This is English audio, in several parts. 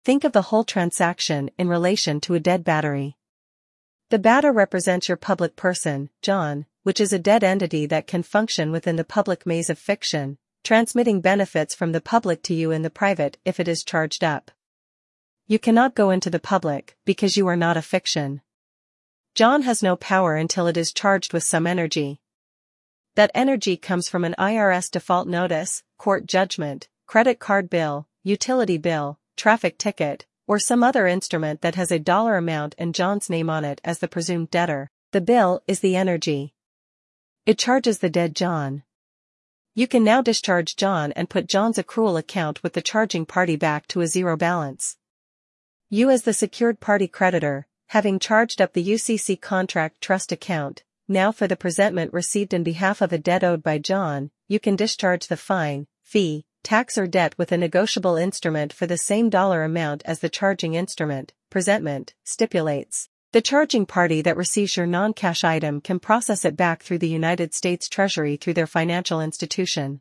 Think of the whole transaction in relation to a dead battery. The batter represents your public person, John, which is a dead entity that can function within the public maze of fiction, transmitting benefits from the public to you in the private if it is charged up. You cannot go into the public, because you are not a fiction. John has no power until it is charged with some energy. That energy comes from an IRS default notice, court judgment, credit card bill, utility bill, traffic ticket, or some other instrument that has a dollar amount and John's name on it as the presumed debtor. The bill is the energy. It charges the dead John. You can now discharge John and put John's accrual account with the charging party back to a zero balance. You as the secured party creditor, having charged up the UCC contract trust account, now for the presentment received in behalf of a debt owed by John, you can discharge the fine, fee, tax or debt with a negotiable instrument for the same dollar amount as the charging instrument, presentment, stipulates. The charging party that receives your non-cash item can process it back through the United States Treasury through their financial institution.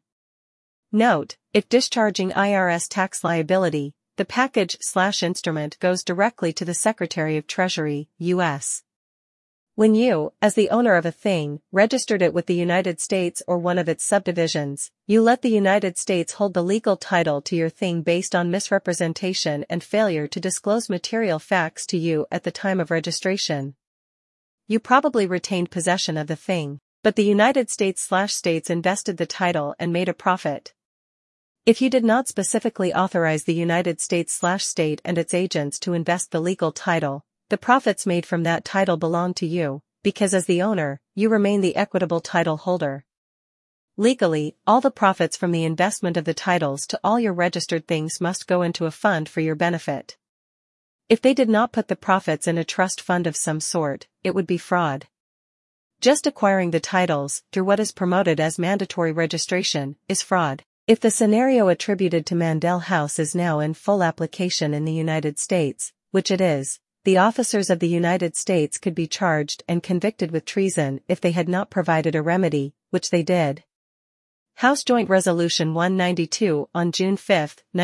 Note, if discharging IRS tax liability, the package/instrument goes directly to the Secretary of Treasury, U.S. When you, as the owner of a thing, registered it with the United States or one of its subdivisions, you let the United States hold the legal title to your thing based on misrepresentation and failure to disclose material facts to you at the time of registration. You probably retained possession of the thing, but the United States/states invested the title and made a profit. If you did not specifically authorize the United States/state and its agents to invest the legal title, the profits made from that title belong to you, because as the owner, you remain the equitable title holder. Legally, all the profits from the investment of the titles to all your registered things must go into a fund for your benefit. If they did not put the profits in a trust fund of some sort, it would be fraud. Just acquiring the titles, through what is promoted as mandatory registration, is fraud. If the scenario attributed to Mandel House is now in full application in the United States, which it is, the officers of the United States could be charged and convicted with treason if they had not provided a remedy, which they did. House Joint Resolution 192 on June 5,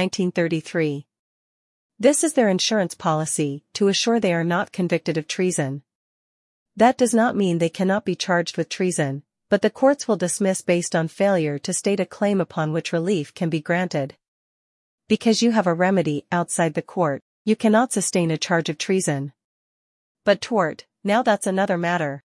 1933. This is their insurance policy, to assure they are not convicted of treason. That does not mean they cannot be charged with treason, but the courts will dismiss based on failure to state a claim upon which relief can be granted. Because you have a remedy outside the court, you cannot sustain a charge of treason. But tort, now that's another matter.